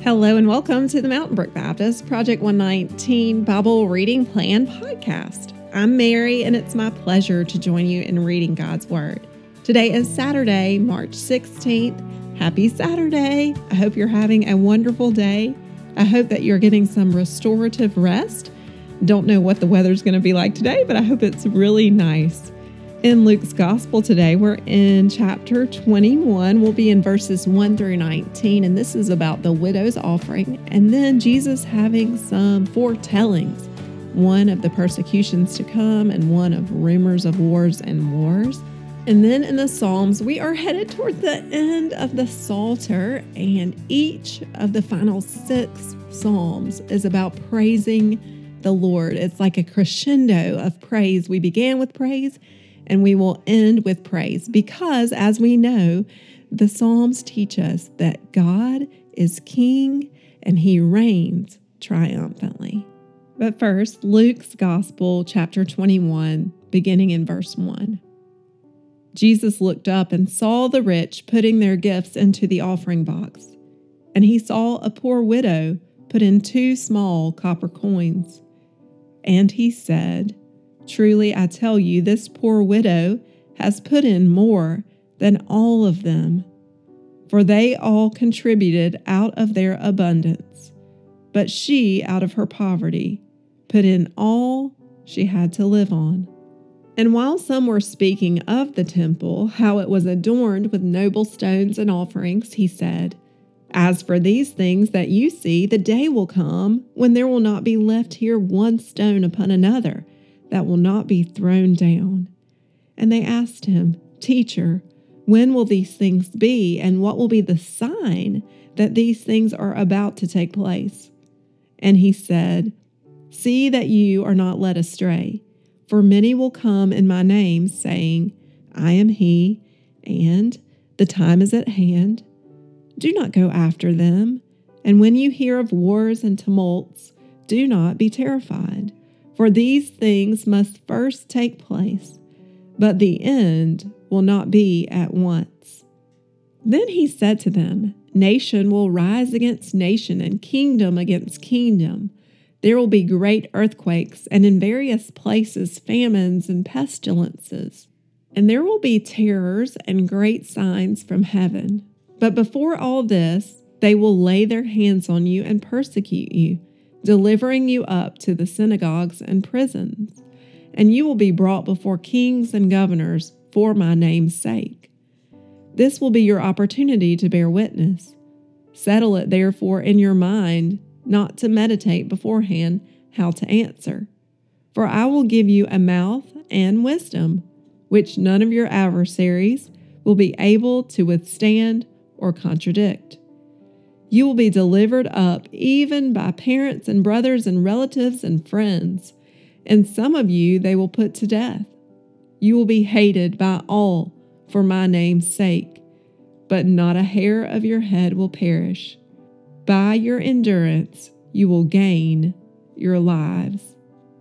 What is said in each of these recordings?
Hello and welcome to the Mountain Brook Baptist Project 119 Bible Reading Plan podcast. I'm Mary and it's my pleasure to join you in reading God's Word. Today is Saturday, March 16th. Happy Saturday. I hope you're having a wonderful day. I hope that you're getting some restorative rest. Don't know what the weather's going to be like today, but I hope it's really nice. In Luke's Gospel today, we're in chapter 21. We'll be in verses 1 through 19, and this is about the widow's offering, and then Jesus having some foretellings, one of the persecutions to come and one of rumors of wars and wars. And then in the Psalms, we are headed toward the end of the Psalter, and each of the final 6 Psalms is about praising the Lord. It's like a crescendo of praise. We began with praise, and we will end with praise because, as we know, the Psalms teach us that God is King and He reigns triumphantly. But first, Luke's Gospel, chapter 21, beginning in verse 1. Jesus looked up and saw the rich putting their gifts into the offering box, and He saw a poor widow put in 2 small copper coins. And He said, "Truly I tell you, this poor widow has put in more than all of them, for they all contributed out of their abundance, but she, out of her poverty, put in all she had to live on." And while some were speaking of the temple, how it was adorned with noble stones and offerings, He said, "As for these things that you see, the day will come when there will not be left here one stone upon another that will not be thrown down." And they asked Him, "Teacher, when will these things be, and what will be the sign that these things are about to take place?" And He said, "See that you are not led astray, for many will come in my name, saying, 'I am He,' and 'the time is at hand.' Do not go after them. And when you hear of wars and tumults, do not be terrified. For these things must first take place, but the end will not be at once." Then He said to them, "Nation will rise against nation and kingdom against kingdom. There will be great earthquakes, and in various places famines and pestilences. And there will be terrors and great signs from heaven. But before all this, they will lay their hands on you and persecute you, delivering you up to the synagogues and prisons. And you will be brought before kings and governors for my name's sake. This will be your opportunity to bear witness. Settle it therefore in your mind not to meditate beforehand how to answer. For I will give you a mouth and wisdom, which none of your adversaries will be able to withstand or contradict. You will be delivered up even by parents and brothers and relatives and friends, and some of you they will put to death. You will be hated by all for my name's sake, but not a hair of your head will perish. By your endurance you will gain your lives."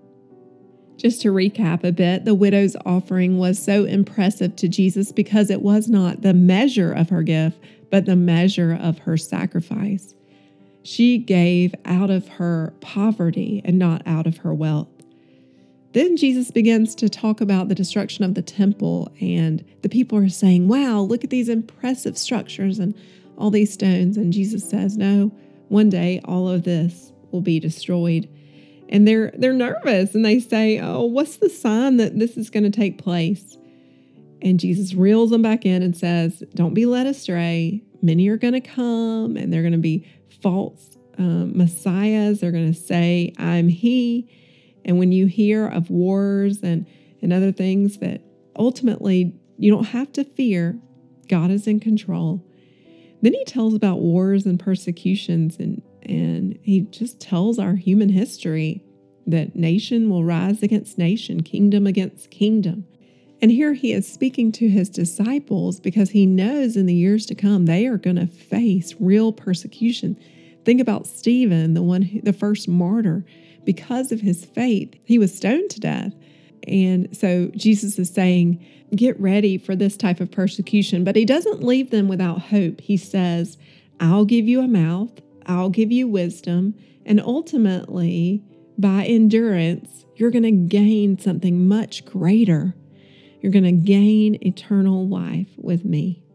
Just to recap a bit, the widow's offering was so impressive to Jesus because it was not the measure of her gift, but the measure of her sacrifice. She gave out of her poverty and not out of her wealth. Then Jesus begins to talk about the destruction of the temple, and the people are saying, "Wow, look at these impressive structures and all these stones." And Jesus says, "No, one day all of this will be destroyed." And they're nervous, and they say, "Oh, what's the sign that this is going to take place?" And Jesus reels them back in and says, "Don't be led astray. Many are going to come, and they're going to be false messiahs. They're going to say, 'I'm He.' And when you hear of wars and other things, that ultimately you don't have to fear. God is in control." Then He tells about wars and persecutions, and He just tells our human history that nation will rise against nation, kingdom against kingdom. And here He is speaking to His disciples because He knows in the years to come they are going to face real persecution. Think about Stephen, the first martyr. Because of his faith, he was stoned to death. And so Jesus is saying, get ready for this type of persecution. But He doesn't leave them without hope. He says, "I'll give you a mouth, I'll give you wisdom, and ultimately, by endurance, you're going to gain something much greater. You're going to gain eternal life with me.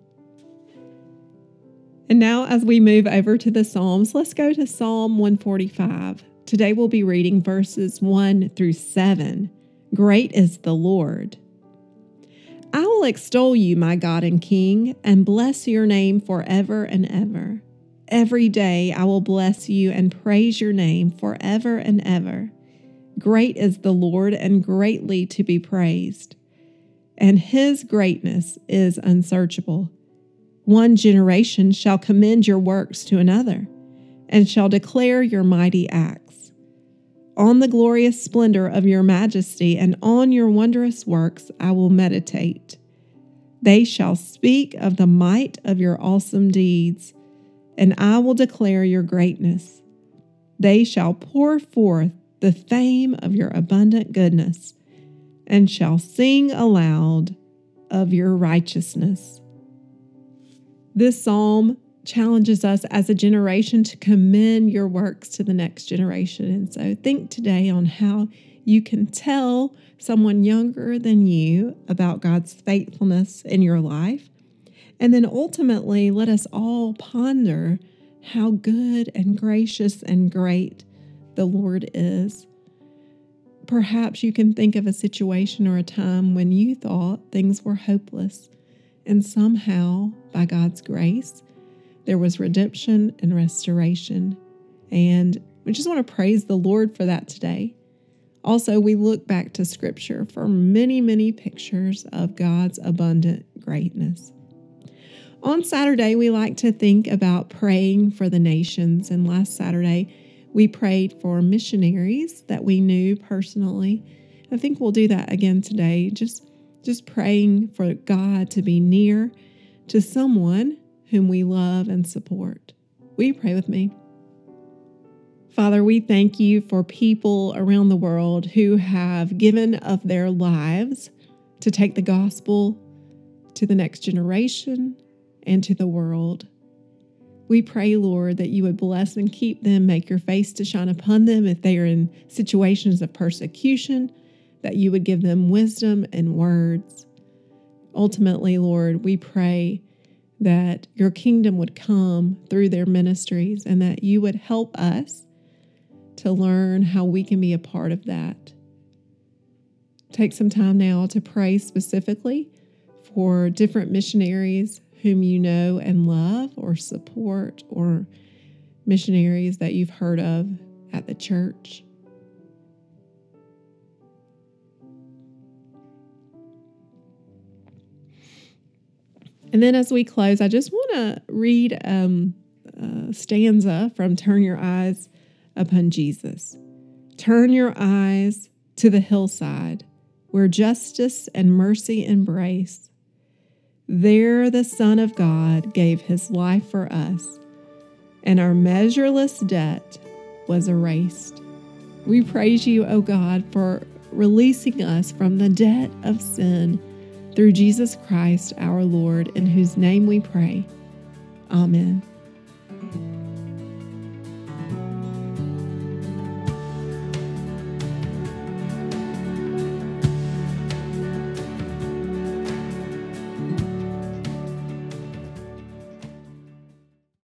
And now, as we move over to the Psalms, let's go to Psalm 145. Today we'll be reading verses 1 through 7. Great is the Lord. I will extol you, my God and King, and bless your name forever and ever. Every day I will bless you and praise your name forever and ever. Great is the Lord and greatly to be praised, and his greatness is unsearchable. One generation shall commend your works to another, and shall declare your mighty acts. On the glorious splendor of your majesty and on your wondrous works I will meditate. They shall speak of the might of your awesome deeds, and I will declare your greatness. They shall pour forth the fame of your abundant goodness, and shall sing aloud of your righteousness. This psalm challenges us as a generation to commend your works to the next generation. And so think today on how you can tell someone younger than you about God's faithfulness in your life. And then ultimately, let us all ponder how good and gracious and great the Lord is. Perhaps you can think of a situation or a time when you thought things were hopeless, and somehow, by God's grace, there was redemption and restoration. And we just want to praise the Lord for that today. Also, we look back to Scripture for many, many pictures of God's abundant greatness. On Saturday, we like to think about praying for the nations. And last Saturday, we prayed for missionaries that we knew personally. I think we'll do that again today, just praying for God to be near to someone whom we love and support. Will you pray with me? Father, we thank you for people around the world who have given of their lives to take the gospel to the next generation and to the world. We pray, Lord, that you would bless and keep them, make your face to shine upon them if they are in situations of persecution, that you would give them wisdom and words. Ultimately, Lord, we pray that your kingdom would come through their ministries and that you would help us to learn how we can be a part of that. Take some time now to pray specifically for different missionaries whom you know and love or support, or missionaries that you've heard of at the church. And then as we close, I just want to read a stanza from Turn Your Eyes Upon Jesus. Turn your eyes to the hillside where justice and mercy embrace. There the Son of God gave his life for us, and our measureless debt was erased. We praise you, O God, for releasing us from the debt of sin through Jesus Christ our Lord, in whose name we pray. Amen.